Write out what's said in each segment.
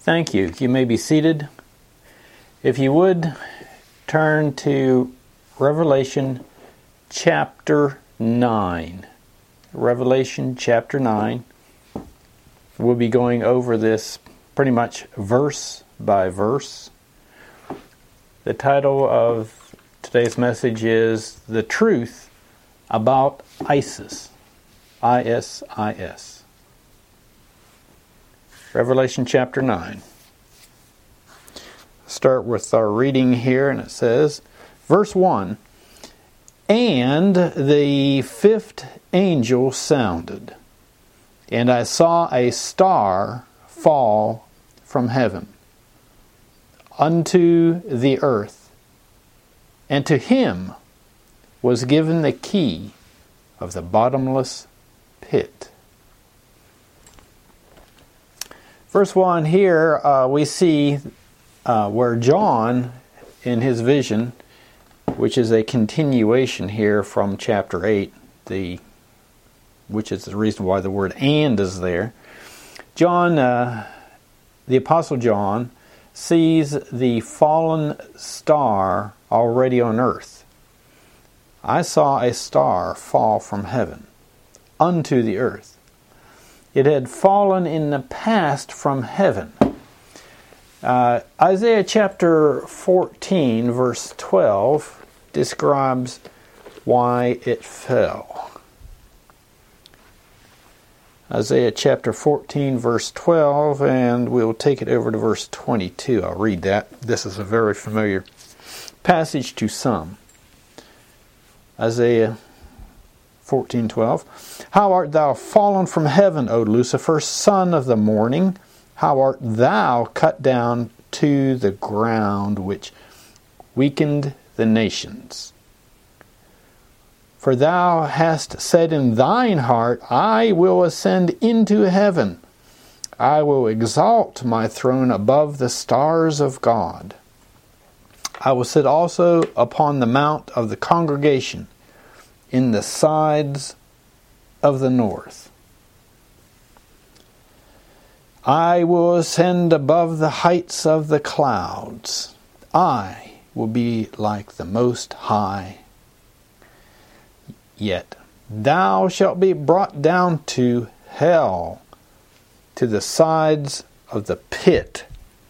Thank you. You may be seated. If you would, turn to Revelation chapter 9. Revelation chapter 9. We'll be going over this pretty much verse by verse. The title of today's message is The Truth About ISIS. ISIS. Revelation chapter 9. Start with our reading here, and it says, verse 1, "And the fifth angel sounded, and I saw a star fall from heaven unto the earth, and to him was given the key of the bottomless pit." Verse 1 here, we see where John, in his vision, which is a continuation here from chapter 8, which is the reason why the word "and" is there. John, the Apostle John, sees the fallen star already on earth. I saw a star fall from heaven unto the earth. It had fallen in the past from heaven. Isaiah chapter 14, verse 12, describes why it fell. Isaiah chapter 14, verse 12, and we'll take it over to verse 22. I'll read that. This is a very familiar passage to some. Isaiah 14:12. "How art thou fallen from heaven, O Lucifer, son of the morning? How art thou cut down to the ground, which weakened the nations? For thou hast said in thine heart, I will ascend into heaven. I will exalt my throne above the stars of God. I will sit also upon the mount of the congregation in the sides of the north. I will ascend above the heights of the clouds. I will be like the Most High. Yet thou shalt be brought down to hell, to the sides of the pit.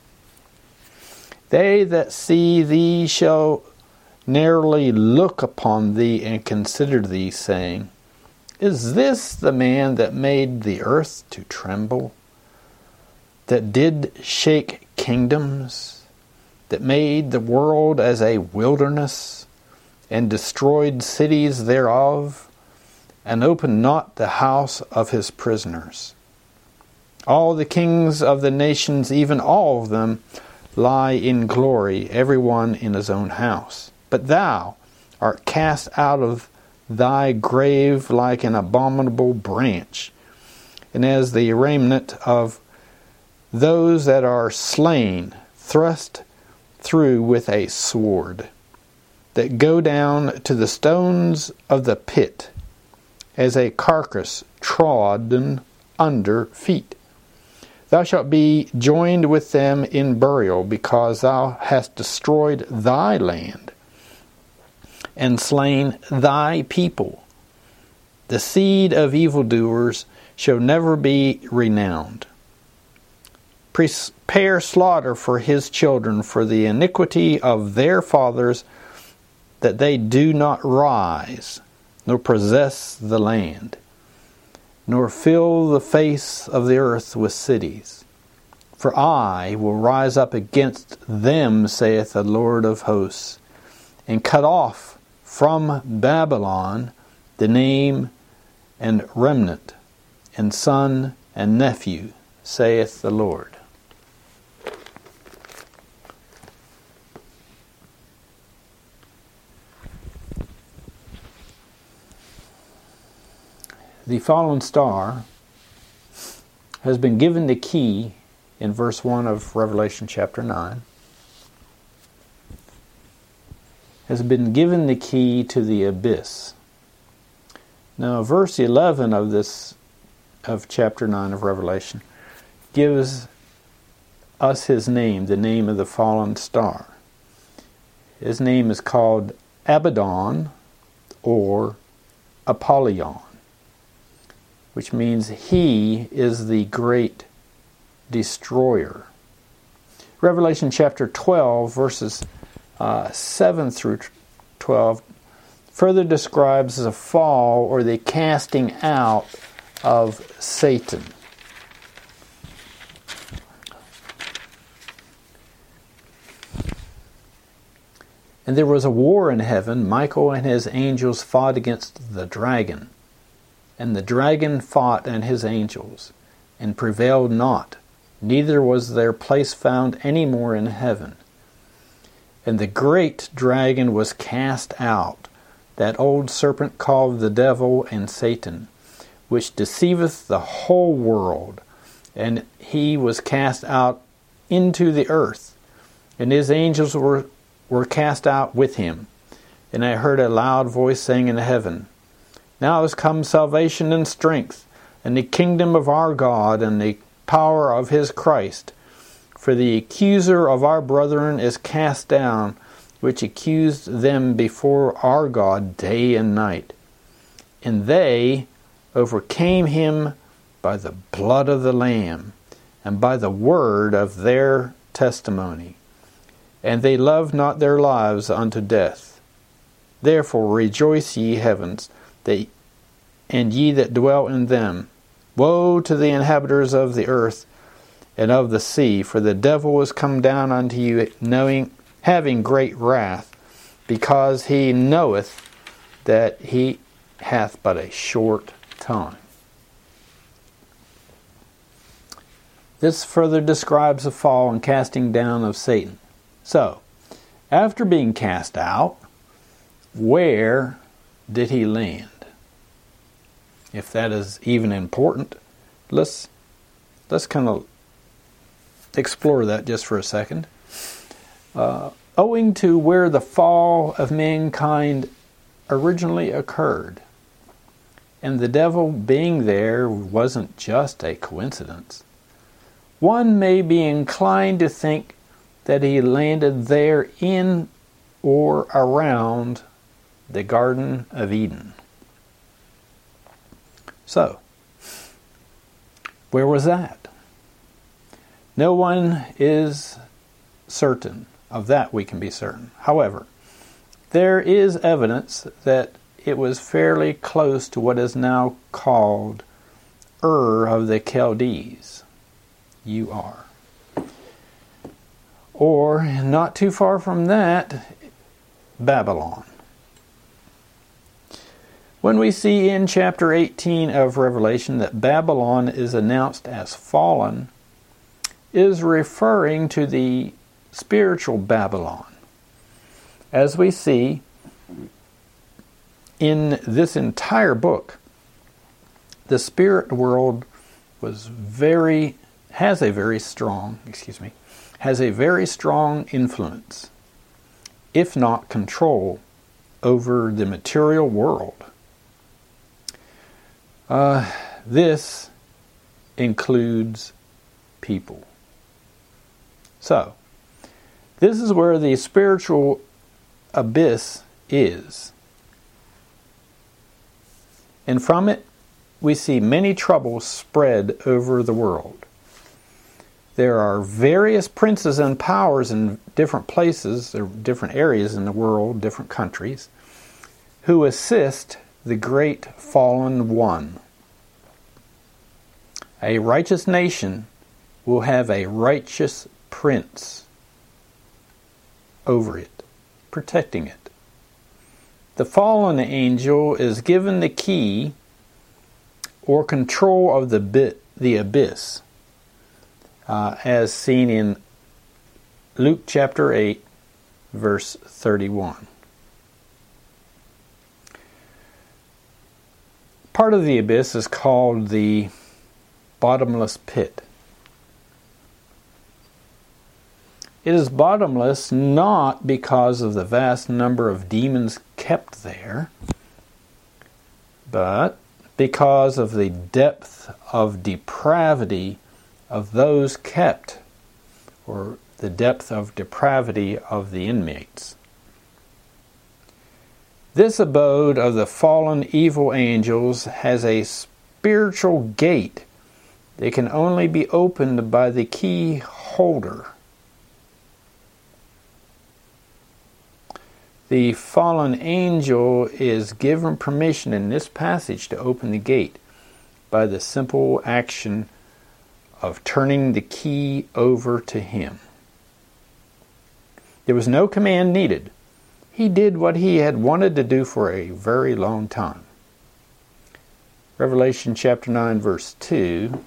They that see thee shall narrowly look upon thee and consider thee, saying, Is this the man that made the earth to tremble, that did shake kingdoms, that made the world as a wilderness, and destroyed cities thereof, and opened not the house of his prisoners? All the kings of the nations, even all of them, lie in glory, every one in his own house. But thou art cast out of thy grave like an abominable branch, and as the remnant of those that are slain, thrust through with a sword, that go down to the stones of the pit, as a carcass trodden under feet. Thou shalt be joined with them in burial, because thou hast destroyed thy land, and slain thy people. The seed of evildoers shall never be renowned. Prepare slaughter for his children, for the iniquity of their fathers, that they do not rise, nor possess the land, nor fill the face of the earth with cities. For I will rise up against them, saith the Lord of hosts, and cut off from Babylon the name and remnant, and son and nephew, saith the Lord. The fallen star has been given the key in verse 1 of Revelation chapter 9. Has been given the key to the abyss. Now, verse 11 of chapter 9 of Revelation gives us his name, the name of the fallen star. His name is called Abaddon or Apollyon, which means he is the great destroyer. Revelation chapter 12, verses 7 through 12, further describes the fall or the casting out of Satan. And there was a war in heaven. Michael and his angels fought against the dragon. And the dragon fought and his angels, and prevailed not, neither was their place found any more in heaven. And the great dragon was cast out, that old serpent called the devil and Satan, which deceiveth the whole world. And he was cast out into the earth, and his angels were cast out with him. And I heard a loud voice saying in heaven, Now is come salvation and strength, and the kingdom of our God, and the power of his Christ. For the accuser of our brethren is cast down, which accused them before our God day and night. And they overcame him by the blood of the Lamb, and by the word of their testimony. And they loved not their lives unto death. Therefore rejoice, ye heavens, and ye that dwell in them. Woe to the inhabitants of the earth and of the sea, for the devil is come down unto you, having great wrath, because he knoweth that he hath but a short time. This further describes the fall and casting down of Satan. So, after being cast out, where did he land? If that is even important, let's kind of explore that just for a second. Owing to where the fall of mankind originally occurred, and the devil being there wasn't just a coincidence, one may be inclined to think that he landed there in or around the Garden of Eden. So, where was that? No one is certain. Of that we can be certain. However, there is evidence that it was fairly close to what is now called Ur of the Chaldees. Ur. Or, not too far from that, Babylon. When we see in chapter 18 of Revelation that Babylon is announced as fallen, is referring to the spiritual Babylon. As we see in this entire book, the spirit world has a very strong influence, if not control, over the material world. This includes people. So, this is where the spiritual abyss is. And from it, we see many troubles spread over the world. There are various princes and powers in different places, or different areas in the world, different countries, who assist the great fallen one. A righteous nation will have a righteous prince over it, protecting it. The fallen angel is given the key or control of the abyss, as seen in Luke chapter 8, verse 31. Part of the abyss is called the bottomless pit. It is bottomless not because of the vast number of demons kept there, but because of the depth of depravity of those kept or the depth of depravity of the inmates. This abode of the fallen evil angels has a spiritual gate that can only be opened by the key holder. The fallen angel is given permission in this passage to open the gate by the simple action of turning the key over to him. There was no command needed. He did what he had wanted to do for a very long time. Revelation chapter 9, verse 2,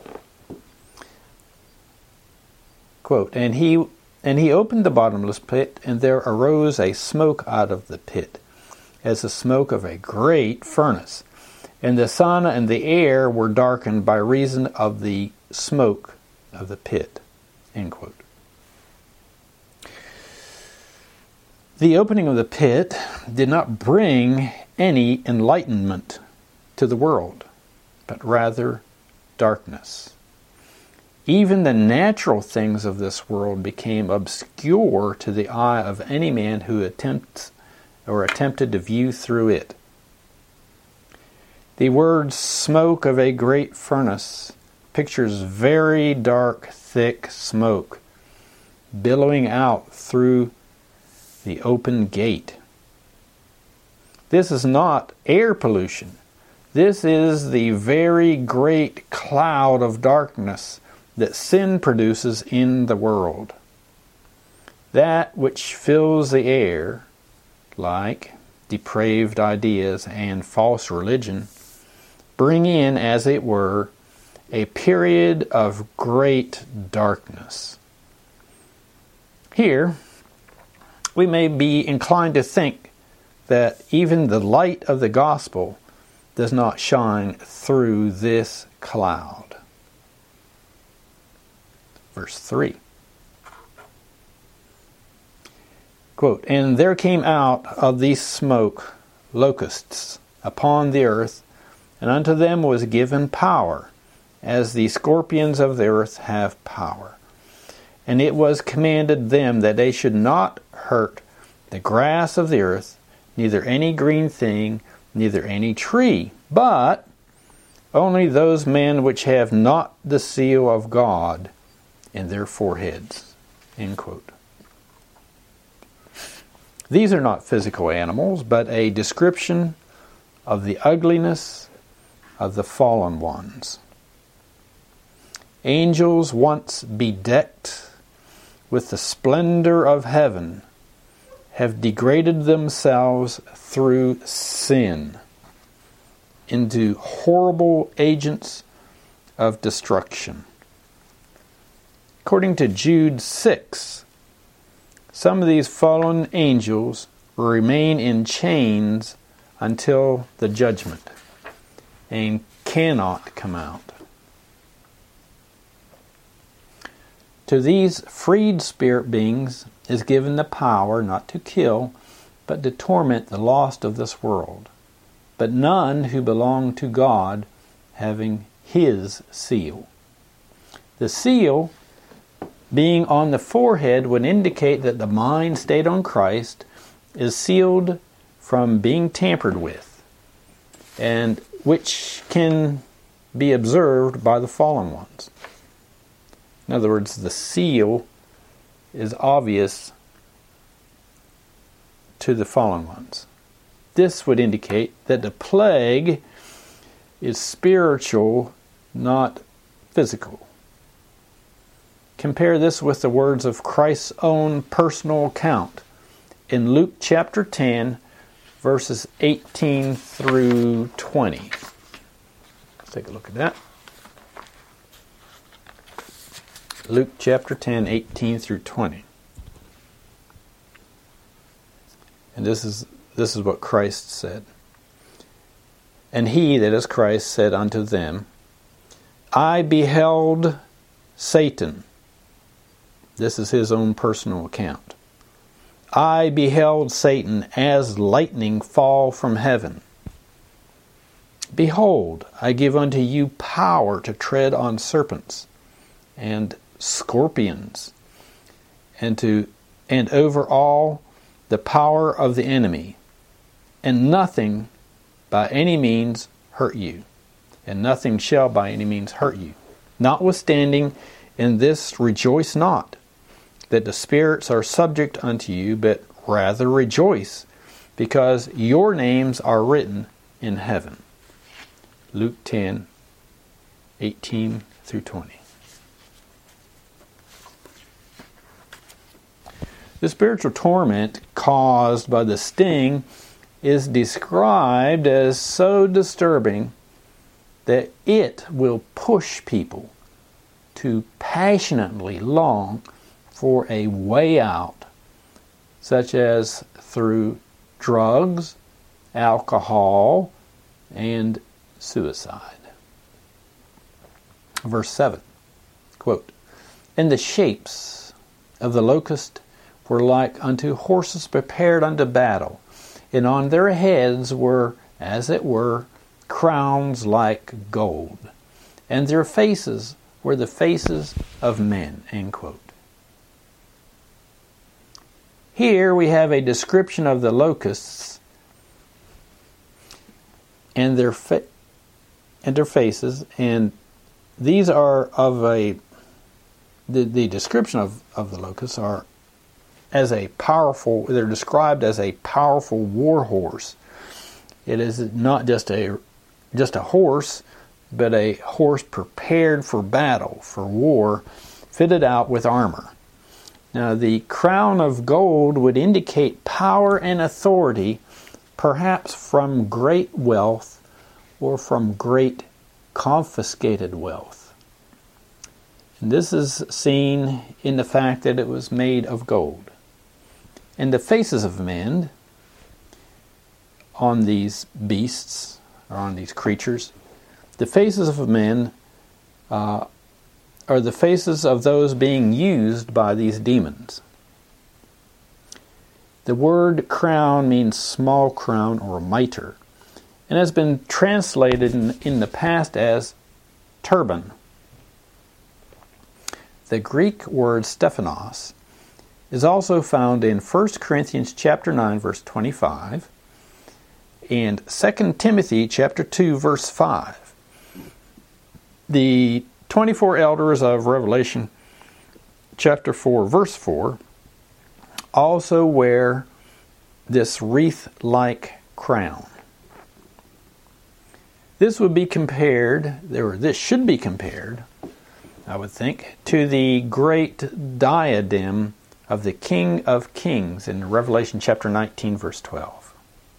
quote, And he opened the bottomless pit, and there arose a smoke out of the pit, as the smoke of a great furnace. And the sun and the air were darkened by reason of the smoke of the pit. End quote. The opening of the pit did not bring any enlightenment to the world, but rather darkness. Even the natural things of this world became obscure to the eye of any man who attempted to view through it. The word smoke of a great furnace pictures very dark, thick smoke billowing out through the open gate. This is not air pollution. This is the very great cloud of darkness that sin produces in the world. That which fills the air, like depraved ideas and false religion, bring in, as it were, a period of great darkness. Here, we may be inclined to think that even the light of the gospel does not shine through this cloud. Verse 3. Quote, And there came out of the smoke locusts upon the earth, and unto them was given power, as the scorpions of the earth have power. And it was commanded them that they should not hurt the grass of the earth, neither any green thing, neither any tree, but only those men which have not the seal of God in their foreheads. End quote. These are not physical animals, but a description of the ugliness of the fallen ones. Angels once bedecked with the splendor of heaven have degraded themselves through sin into horrible agents of destruction. According to Jude 6, some of these fallen angels will remain in chains until the judgment and cannot come out. To these freed spirit beings is given the power not to kill, but to torment the lost of this world, but none who belong to God, having His seal. The seal, being on the forehead, would indicate that the mind stayed on Christ is sealed from being tampered with, and which can be observed by the fallen ones. In other words, the seal is obvious to the fallen ones. This would indicate that the plague is spiritual, not physical. Compare this with the words of Christ's own personal account in Luke chapter 10, verses 18 through 20. Let's take a look at that. Luke chapter 10, 18 through 20. And this is what Christ said. And he, that is Christ, said unto them, I beheld Satan. This is his own personal account. I beheld Satan as lightning fall from heaven. Behold, I give unto you power to tread on serpents and scorpions, and over all the power of the enemy, and nothing by any means hurt you, and nothing shall by any means hurt you. Notwithstanding, in this rejoice not, that the spirits are subject unto you, but rather rejoice, because your names are written in heaven. Luke 10:18 through 20. The spiritual torment caused by the sting is described as so disturbing that it will push people to passionately long for a way out, such as through drugs, alcohol, and suicide. Verse 7, quote, "And the shapes of the locust were like unto horses prepared unto battle, and on their heads were, as it were, crowns like gold, and their faces were the faces of men." End quote. Here we have a description of the locusts and their faces, and these are of the description of the locusts are as a powerful, they're described as a powerful war horse. It is not just a horse, but a horse prepared for battle, for war, fitted out with armor. Now, the crown of gold would indicate power and authority, perhaps from great wealth or from great confiscated wealth. And this is seen in the fact that it was made of gold. And the faces of men on these beasts, or on these creatures, the faces of men are the faces of those being used by these demons. The word crown means small crown or mitre, and has been translated in the past as turban. The Greek word Stephanos is also found in 1 Corinthians chapter 9, verse 25, and 2 Timothy chapter 2, verse 5. The 24 elders of Revelation chapter 4, verse 4, also wear this wreath-like crown. This would be compared, or this should be compared, I would think, to the great diadem of the King of Kings in Revelation chapter 19, verse 12.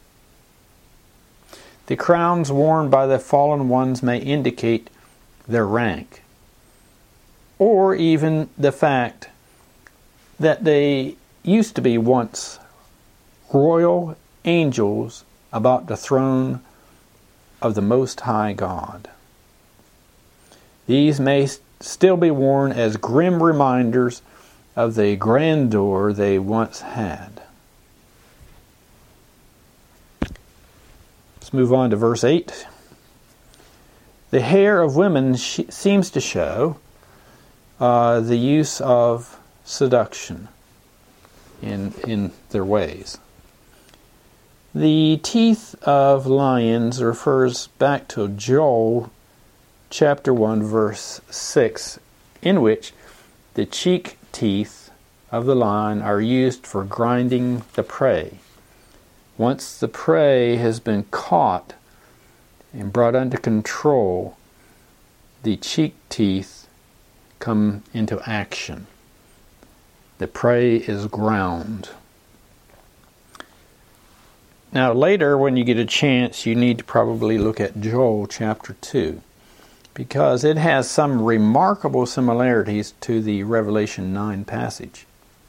The crowns worn by the fallen ones may indicate their rank, or even the fact that they used to be once royal angels about the throne of the Most High God. These may still be worn as grim reminders of the grandeur they once had. Let's move on to verse 8. The hair of women seems to show the use of seduction in their ways. The teeth of lions refers back to Joel chapter 1, verse 6, in which the cheek teeth of the lion are used for grinding the prey. Once the prey has been caught and brought under control, the cheek teeth come into action. The prey is ground. Now later, when you get a chance, you need to probably look at Joel chapter 2, because it has some remarkable similarities to the Revelation 9 passage.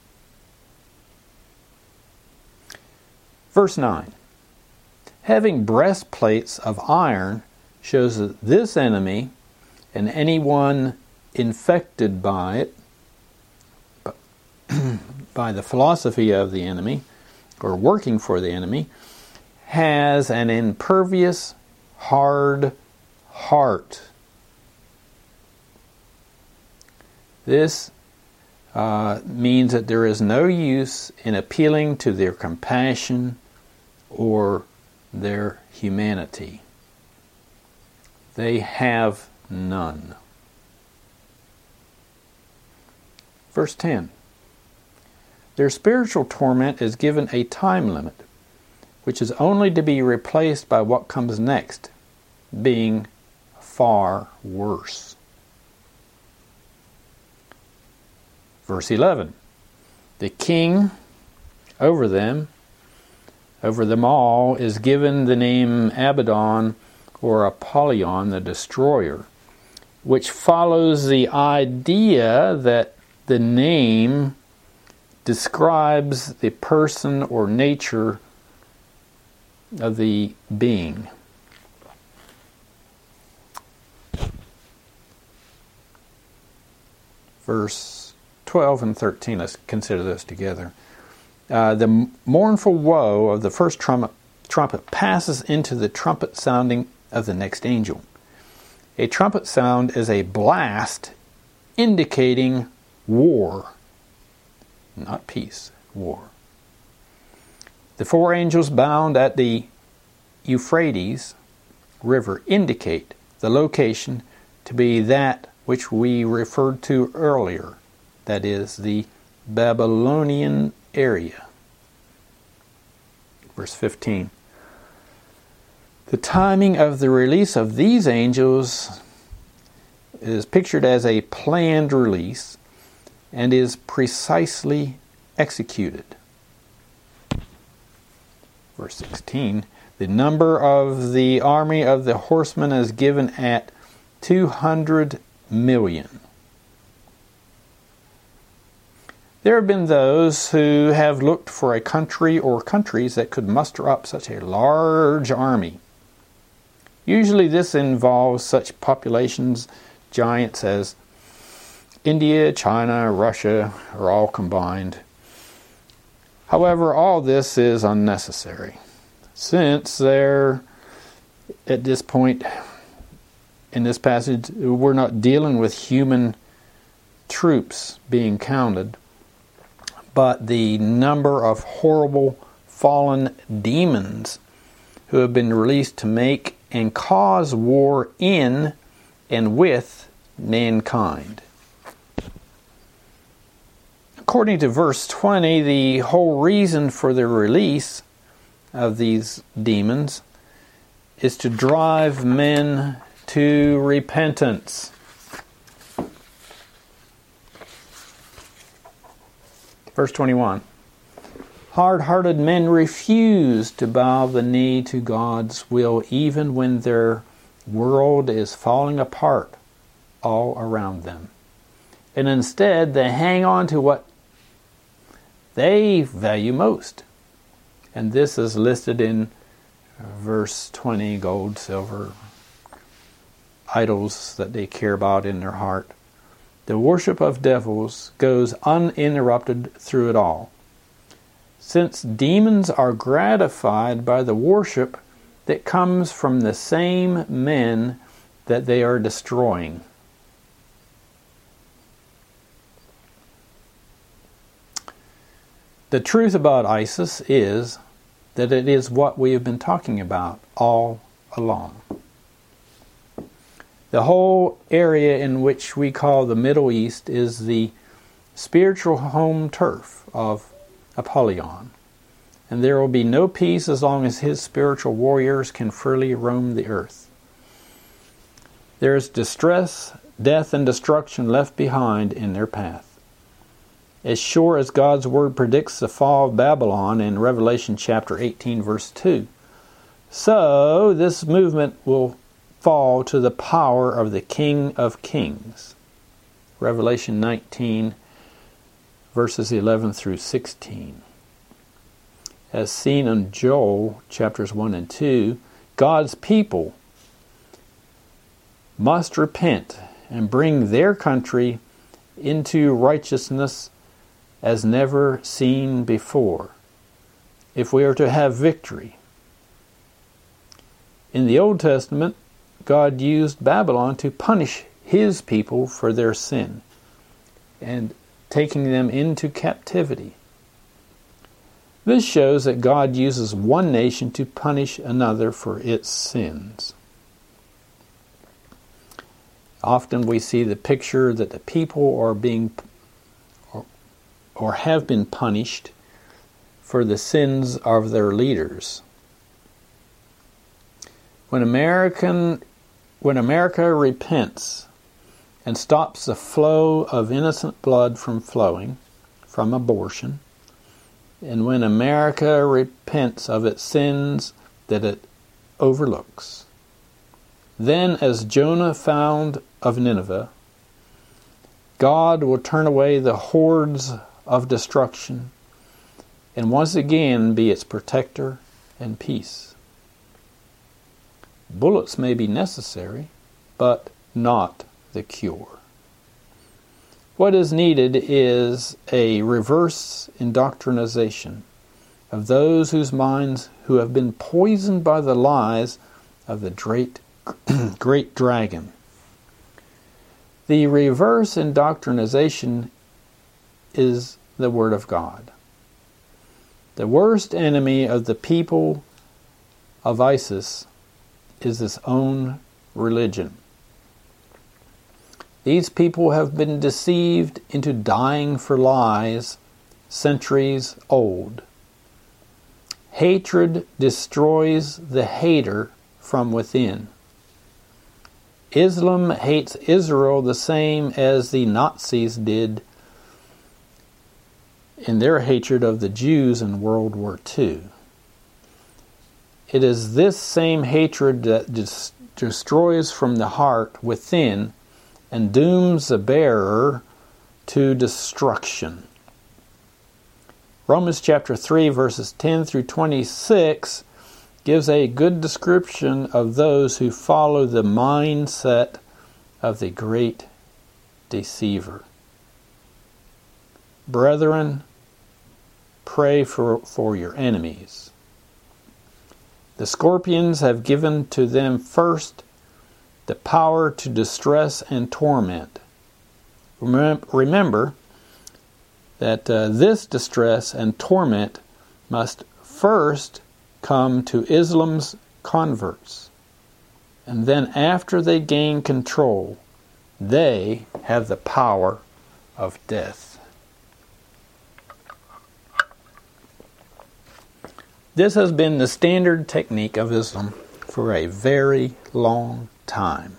Verse 9. Having breastplates of iron shows that this enemy and anyone infected by it, by the philosophy of the enemy, or working for the enemy, has an impervious, hard heart. This means that there is no use in appealing to their compassion or their humanity. They have none. Verse 10. Their spiritual torment is given a time limit, which is only to be replaced by what comes next, being far worse. Verse 11. The king over them all, is given the name Abaddon or Apollyon, the destroyer, which follows the idea that the name describes the person or nature of the being. Verse 12 and 13, let's consider those together. The mournful woe of the first trumpet passes into the trumpet sounding of the next angel. A trumpet sound is a blast indicating war, not peace, war. The four angels bound at the Euphrates River indicate the location to be that which we referred to earlier, that is, the Babylonian area. Verse 15. The timing of the release of these angels is pictured as a planned release and is precisely executed. Verse 16. The number of the army of the horsemen is given at 200 million. There have been those who have looked for a country or countries that could muster up such a large army. Usually this involves such populations giants as India, China, Russia are all combined. However, all this is unnecessary, since there, at this point in this passage, we're not dealing with human troops being counted, but the number of horrible fallen demons who have been released to make and cause war in and with mankind. According to verse 20, the whole reason for the release of these demons is to drive men to repentance. Verse 21. Hard-hearted men refuse to bow the knee to God's will even when their world is falling apart all around them. And instead they hang on to what they value most. And this is listed in verse 20, gold, silver, idols that they care about in their heart. The worship of devils goes uninterrupted through it all, since demons are gratified by the worship that comes from the same men that they are destroying. The truth about ISIS is that it is what we have been talking about all along. The whole area in which we call the Middle East is the spiritual home turf of Apollyon, and there will be no peace as long as his spiritual warriors can freely roam the earth. There is distress, death, and destruction left behind in their path. As sure as God's Word predicts the fall of Babylon in Revelation chapter 18, verse 2, so this movement will fall to the power of the King of Kings. Revelation 19, verses 11 through 16. As seen in Joel chapters 1 and 2, God's people must repent and bring their country into righteousness as never seen before, if we are to have victory. In the Old Testament, God used Babylon to punish His people for their sin. And taking them into captivity. This shows that God uses one nation to punish another for its sins. Often we see the picture that the people are being or have been punished for the sins of their leaders. When America repents and stops the flow of innocent blood from flowing from abortion, and when America repents of its sins that it overlooks, then as Jonah found of Nineveh, God will turn away the hordes of destruction and once again be its protector and peace. Bullets may be necessary, but not the cure. What is needed is a reverse indoctrination of those whose minds who have been poisoned by the lies of the great dragon. The reverse indoctrination is the Word of God. The worst enemy of the people of ISIS is its own religion. These people have been deceived into dying for lies centuries old. Hatred destroys the hater from within. Islam hates Israel the same as the Nazis did in their hatred of the Jews in World War II. It is this same hatred that destroys from the heart within and dooms the bearer to destruction. Romans chapter 3 verses 10 through 26 gives a good description of those who follow the mindset of the great deceiver. Brethren, pray for your enemies. The scorpions have given to them first the power to distress and torment. Remember that this distress and torment must first come to Islam's converts. And then after they gain control, they have the power of death. This has been the standard technique of Islam for a very long time.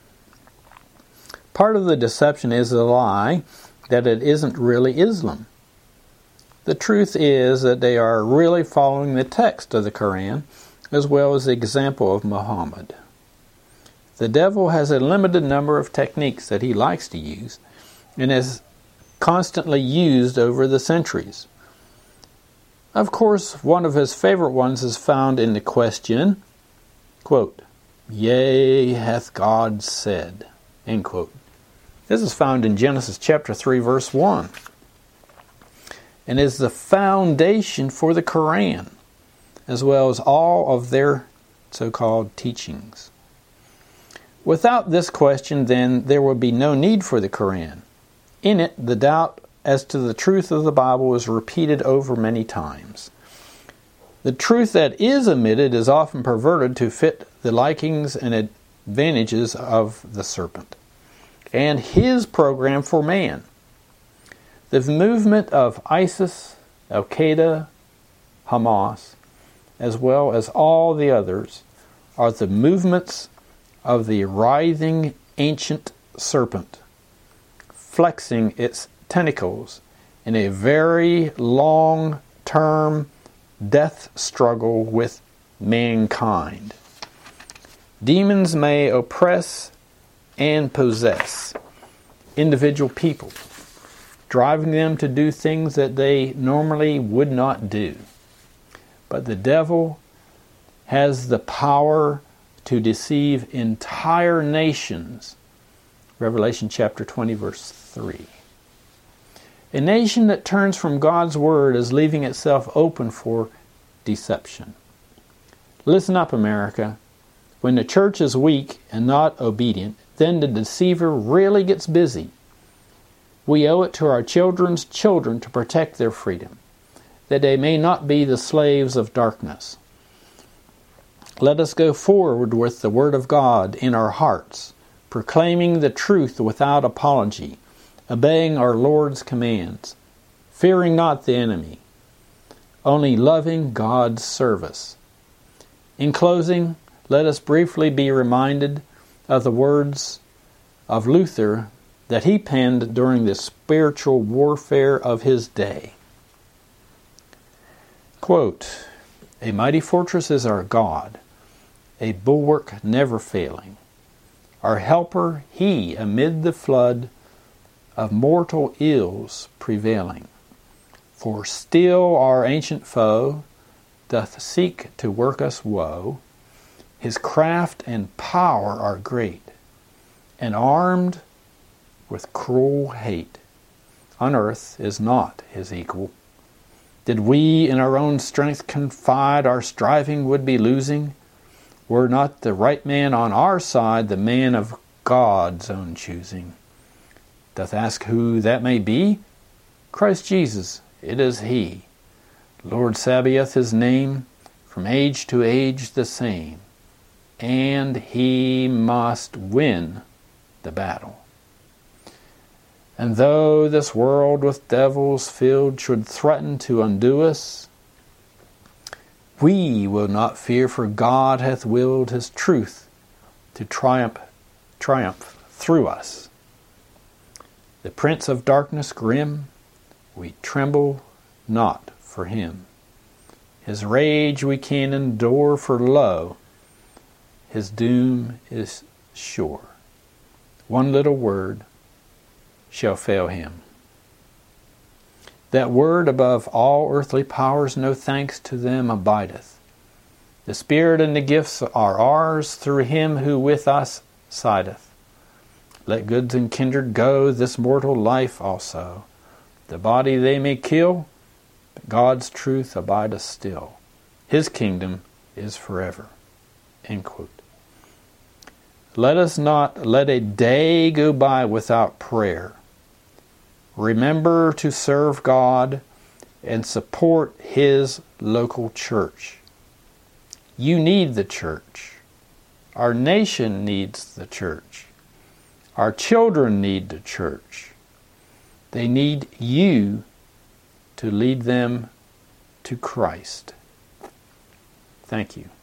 Part of the deception is the lie that it isn't really Islam. The truth is that they are really following the text of the Quran as well as the example of Muhammad. The devil has a limited number of techniques that he likes to use and has constantly used over the centuries. Of course, one of his favorite ones is found in the question, quote, "Yea, hath God said," end quote. This is found in Genesis chapter 3, verse 1, and is the foundation for the Quran, as well as all of their so-called teachings. Without this question, then, there would be no need for the Quran. In it, the doubt as to the truth of the Bible is repeated over many times. The truth that is omitted is often perverted to fit the likings and advantages of the serpent and his program for man. The movement of ISIS, Al-Qaeda, Hamas, as well as all the others, are the movements of the writhing ancient serpent, flexing its tentacles in a very long-term death struggle with mankind. Demons may oppress and possess individual people, driving them to do things that they normally would not do. But the devil has the power to deceive entire nations. Revelation chapter 20, verse 3. A nation that turns from God's word is leaving itself open for deception. Listen up, America. When the church is weak and not obedient, then the deceiver really gets busy. We owe it to our children's children to protect their freedom, that they may not be the slaves of darkness. Let us go forward with the Word of God in our hearts, proclaiming the truth without apology, obeying our Lord's commands, fearing not the enemy, only loving God's service. In closing, let us briefly be reminded of the words of Luther that he penned during the spiritual warfare of his day. Quote, "A mighty fortress is our God, a bulwark never failing. Our helper he amid the flood of mortal ills prevailing. For still our ancient foe doth seek to work us woe. His craft and power are great, and armed with cruel hate. On earth is not his equal. Did we in our own strength confide, our striving would be losing. Were not the right man on our side, the man of God's own choosing. Doth ask who that may be? Christ Jesus, it is he. Lord Sabaoth his name, from age to age the same. And he must win the battle. And though this world with devils filled should threaten to undo us, we will not fear, for God hath willed his truth to triumph through us. The prince of darkness grim, we tremble not for him. His rage we can endure, for lo, his doom is sure. One little word shall fail him. That word above all earthly powers, no thanks to them abideth. The Spirit and the gifts are ours through him who with us sideth. Let goods and kindred go, this mortal life also. The body they may kill, but God's truth abideth still. His kingdom is forever." End quote. Let us not let a day go by without prayer. Remember to serve God and support his local church. You need the church. Our nation needs the church. Our children need the church. They need you to lead them to Christ. Thank you.